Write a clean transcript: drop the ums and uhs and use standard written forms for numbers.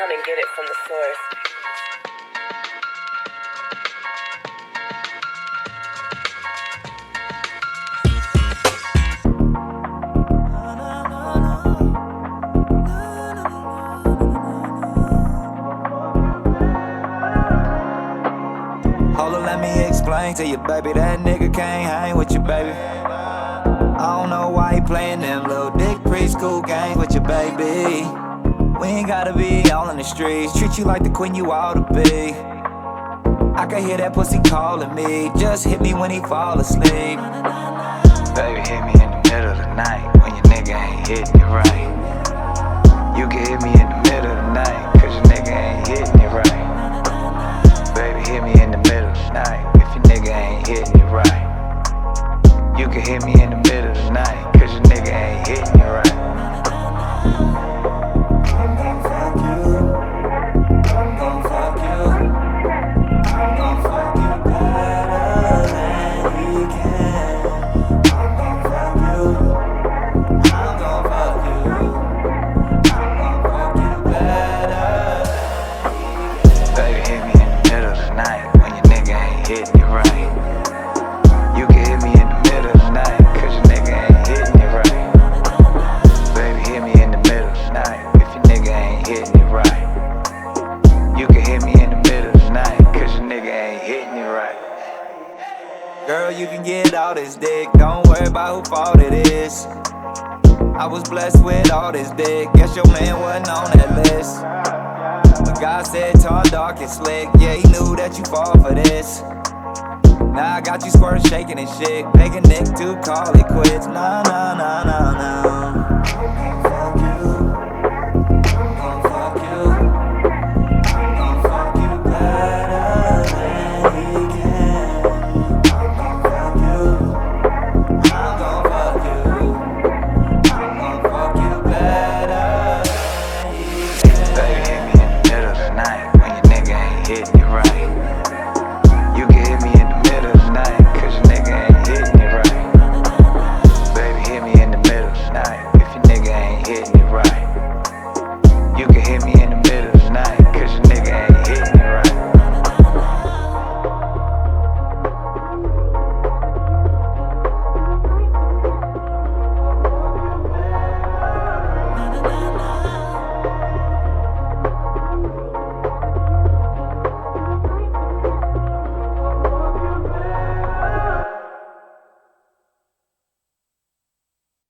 come and get it from the source. Hold on, let me explain to you, baby. That nigga can't hang with you, baby. I don't know why he playing them little dick preschool games with you, baby. We ain't gotta be all in the streets. Treat you like the queen you ought to be. I can hear that pussy calling me. Just hit me when he fall asleep. Baby, hit me in the middle of the night when your nigga ain't hitting it right. You can hit me in the middle of the night, cause your nigga ain't hitting it right. Baby, hit me in the middle of the night if your nigga ain't hitting it right. You can hit me in the middle of the night, cause your nigga ain't hitting it right. I'm gon' fuck you. I'm gon' fuck you. I'm gon' fuck you better than he can. I'm gon' fuck you. I'm gon' fuck you. I'm gon' fuck you better than he can. Baby, hit me in the middle of the night when your nigga ain't hitting it right. You can hit me in the middle of the night, cause your nigga ain't hitting it right. Baby, hit me in the middle of the night if your nigga ain't hitting it right. You can hit me in the middle of the night, cause your nigga ain't hitting it right. Girl, you can get all this dick, don't worry about who fault it is. I was blessed with all this dick, guess your man wasn't on that list. But God said tall, dark, and slick, yeah, he knew that you fall for this. Now I got you squirt, shaking and shit, begging Nick to call it quits. No, no, no, no, no.